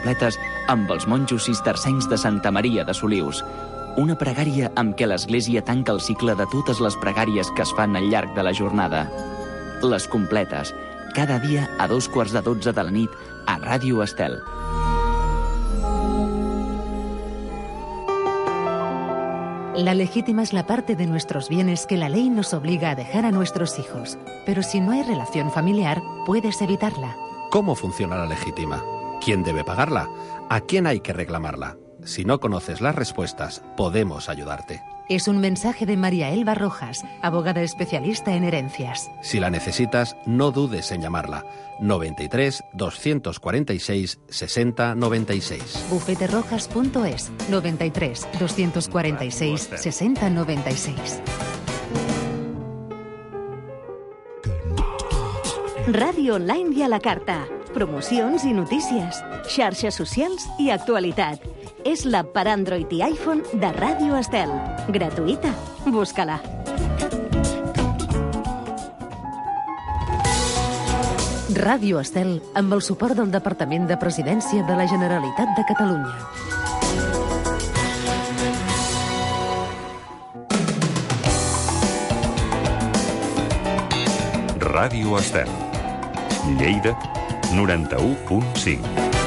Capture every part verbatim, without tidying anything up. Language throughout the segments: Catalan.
completes amb els monjos cistercencs de Santa Maria de Solius. Una pregària amb què l'Església tanca el cicle de totes les pregàries que es fan al llarg de la jornada. Les completes, cada dia a dos quarts de dotze de la nit a Ràdio Estel. La legítima es la parte de nuestros bienes que la ley nos obliga a dejar a nuestros hijos. Pero si no hay relación familiar, puedes evitarla. ¿Cómo funciona la legítima? ¿Quién debe pagarla? ¿A quién hay que reclamarla? Si no conoces las respuestas, podemos ayudarte. Es un mensaje de María Elba Rojas, abogada especialista en herencias. Si la necesitas, no dudes en llamarla. noventa y tres, doscientos cuarenta y seis, sesenta noventa y seis. bufete rojas punto es, noventa y tres, doscientos cuarenta y seis, sesenta noventa y seis. Ràdio online i a la carta. Promocions i notícies. Xarxes socials i actualitat. És l'app per Android i iPhone de Ràdio Estel. Gratuïta. Busca-la. Ràdio Estel, amb el suport del Departament de Presidència de la Generalitat de Catalunya. Ràdio Estel. Lleida, noranta-u punt cinc.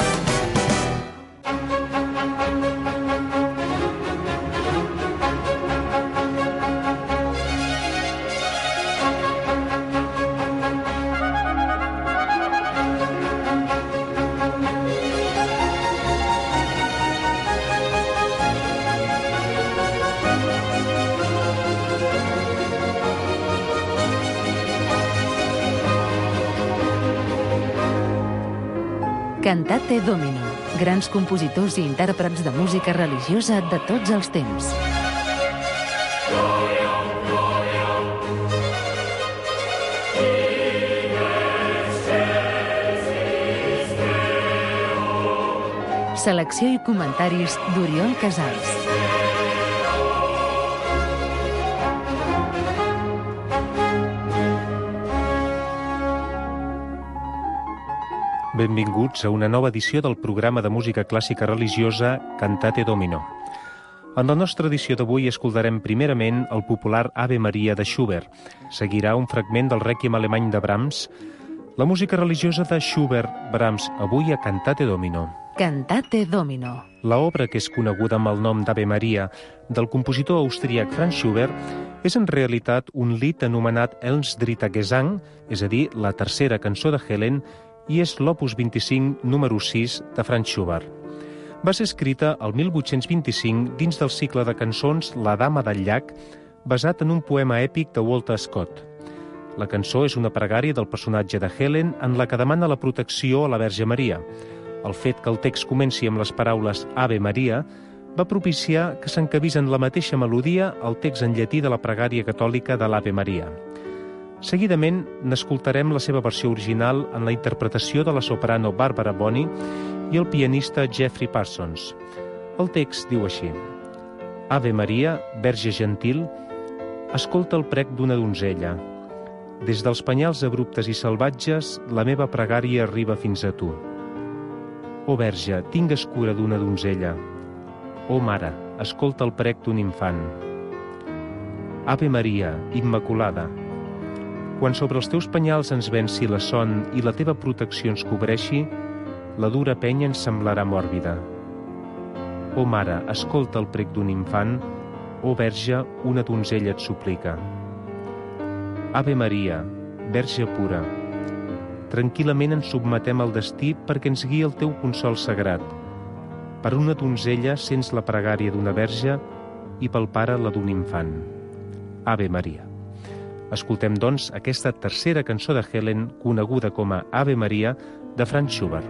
Cantate Domino. Grans compositors i intèrprets de música religiosa de tots els temps. Selecció i comentaris d'Oriol Casals. Benvinguts a una nova edició del programa de música clàssica religiosa Cantate Domino. En la nostra edició d'avui escoltarem primerament el popular Ave Maria de Schubert. Seguirà un fragment del Rèquiem alemany de Brahms. La música religiosa de Schubert, Brahms, avui a Cantate Domino. Cantate Domino. La obra, que és coneguda amb el nom d'Ave Maria, del compositor austríac Franz Schubert, és en realitat un lied anomenat Els dritter Gesang, és a dir, la tercera cançó de Helen, i és l'opus vint-i-cinc, número sis, de Franz Schubert. Va ser escrita el mil vuit-cents vint-i-cinc dins del cicle de cançons La Dama del llac, basat en un poema èpic de Walter Scott. La cançó és una pregària del personatge de Helen en la que demana la protecció a la Verge Maria. El fet que el text comenci amb les paraules Ave Maria va propiciar que s'encabís en la mateixa melodia el text en llatí de la pregària catòlica de l'Ave Maria. Seguidament, n'escoltarem la seva versió original en la interpretació de la soprano Barbara Bonney i el pianista Jeffrey Parsons. El text diu així: Ave Maria, Verge gentil, escolta el prec d'una donzella. Des dels penyals abruptes i salvatges, la meva pregària arriba fins a tu. O Verge, tingues cura d'una donzella. O Mare, escolta el prec d'un infant. Ave Maria, Immaculada, quan sobre els teus penyals ens venci la son i la teva protecció ens cobreixi, la dura penya ens semblarà mòrbida. O Mare, escolta el prec d'un infant, o Verge, una donzella et suplica. Ave Maria, Verge pura, tranquil·lament ens submetem al destí perquè ens guia el teu consol sagrat. Per una donzella sents la pregària d'una verge i pel pare la d'un infant. Ave Maria. Escoltem, doncs, aquesta tercera cançó de Helen, coneguda com a Ave Maria, de Franz Schubert.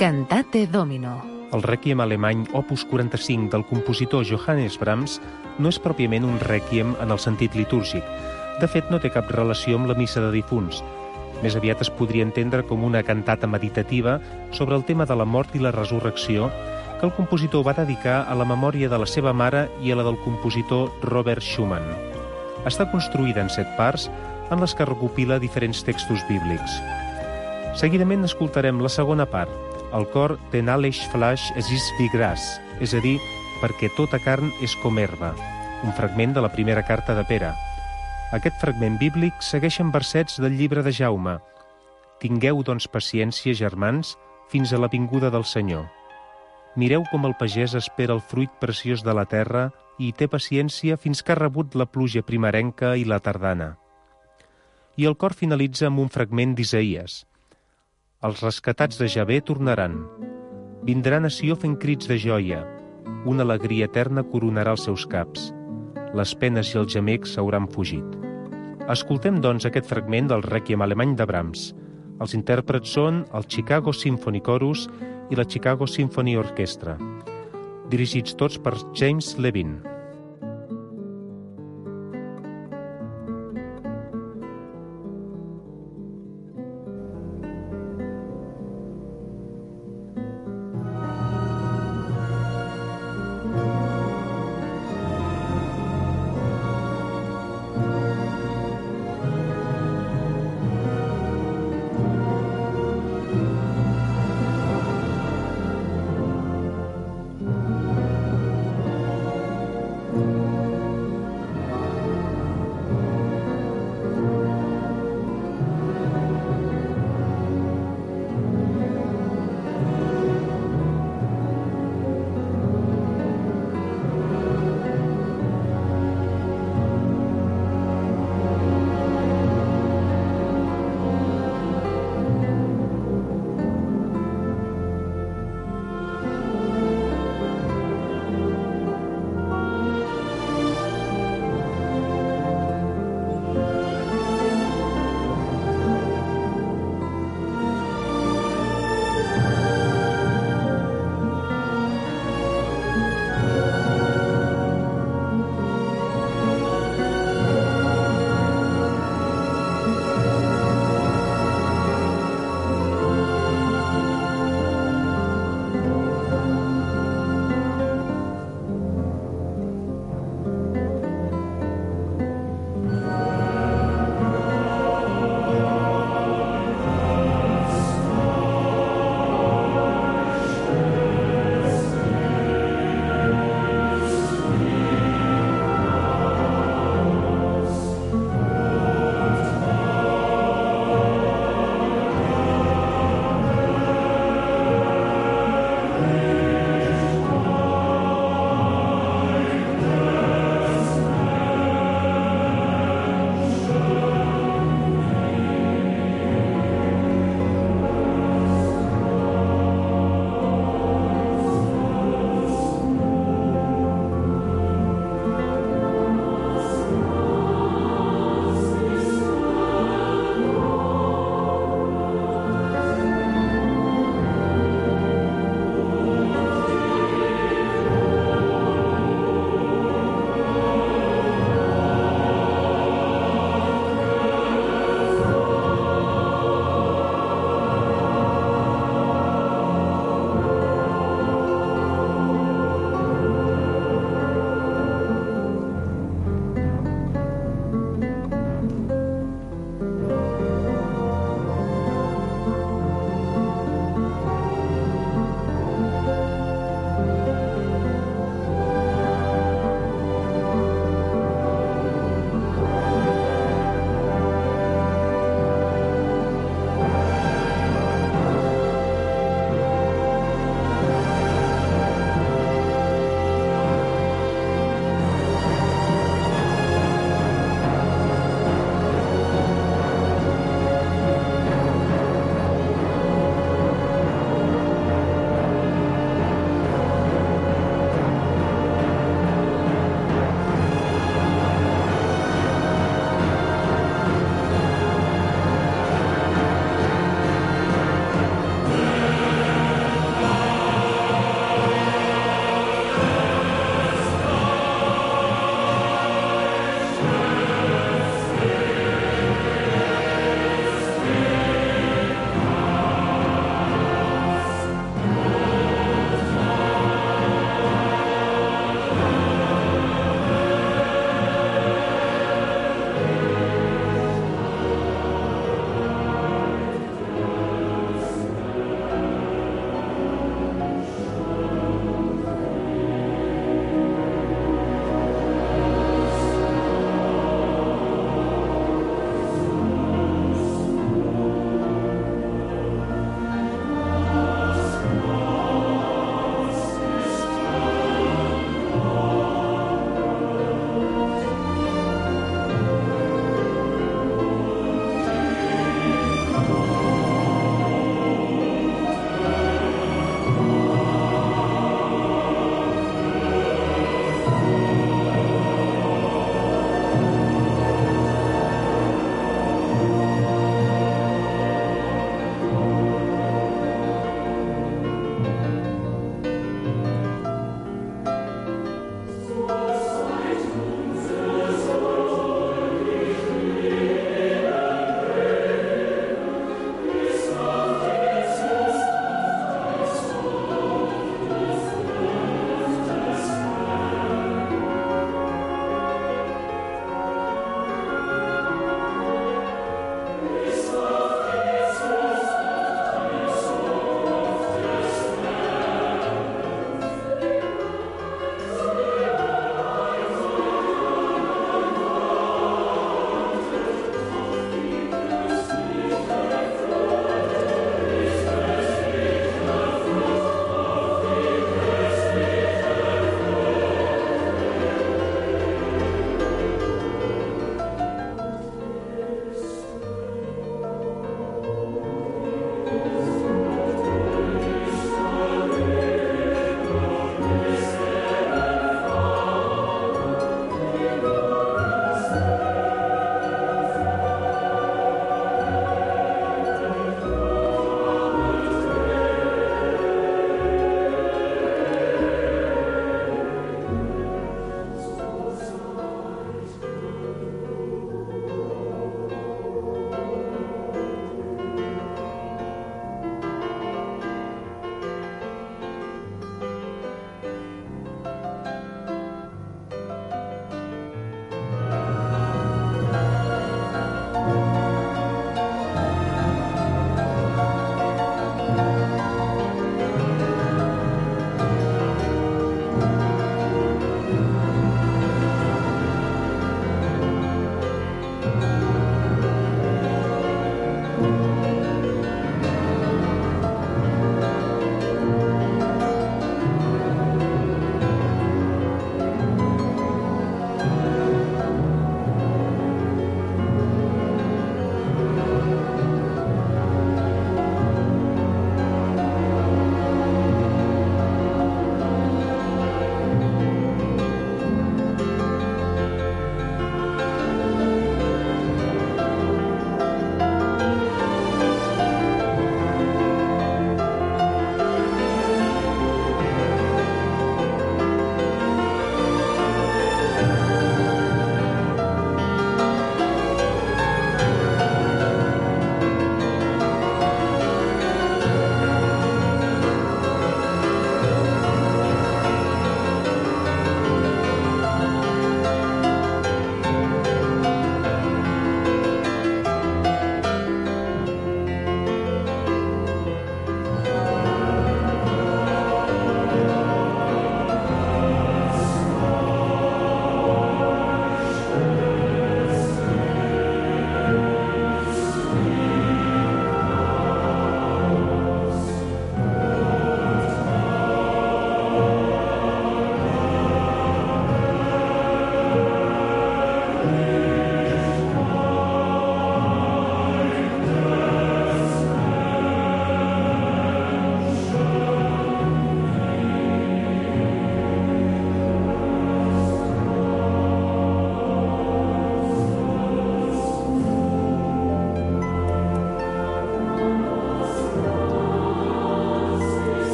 Cantate Domino. El rèquiem alemany opus quaranta-cinc del compositor Johannes Brahms no és pròpiament un rèquiem en el sentit litúrgic. De fet, no té cap relació amb la missa de difunts. Més aviat es podria entendre com una cantata meditativa sobre el tema de la mort i la resurrecció que el compositor va dedicar a la memòria de la seva mare i a la del compositor Robert Schumann. Està construïda en set parts en les que recopila diferents textos bíblics. Seguidament escoltarem la segona part, el cor «Denn alles Fleisch es ist wie Gras», és a dir, perquè tota carn és com herba, un fragment de la primera carta de Pere. Aquest fragment bíblic segueix amb versets del llibre de Jaume. «Tingueu, doncs, paciència, germans, fins a la vinguda del Senyor. Mireu com el pagès espera el fruit preciós de la terra i té paciència fins que ha rebut la pluja primerenca i la tardana». I el cor finalitza amb un fragment d'Isaïes. «Els rescatats de Javé tornaran. Vindrà nació fent crits de joia. Una alegria eterna coronarà els seus caps. Les penes i els gemecs s'hauran fugit». Escoltem, doncs, aquest fragment del rèquiem alemany de Brahms. Els intèrprets són el Chicago Symphony Chorus i la Chicago Symphony Orchestra, dirigits tots per James Levine.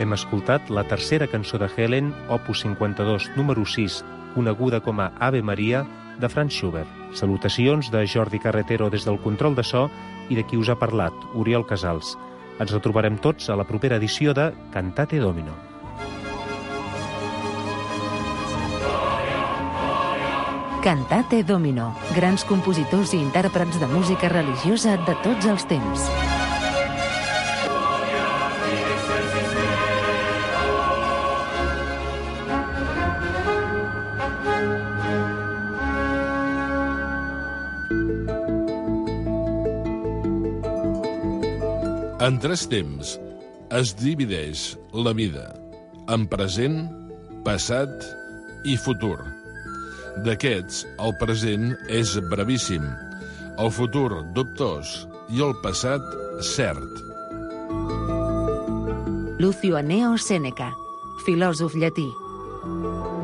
Hem escoltat la tercera cançó de Helen, opus cinquanta-dos, número sis, coneguda com a Ave Maria, de Franz Schubert. Salutacions de Jordi Carretero des del control de so i de qui us ha parlat, Oriol Casals. Ens retrobarem tots a la propera edició de Cantate Domino. Cantate Domino, grans compositors i intèrprets de música religiosa de tots els temps. En tres temps es divideix la vida en present, passat i futur. D'aquests, el present és brevíssim, el futur dubtós i el passat cert. Lucio Anneo Sèneca, filòsof llatí.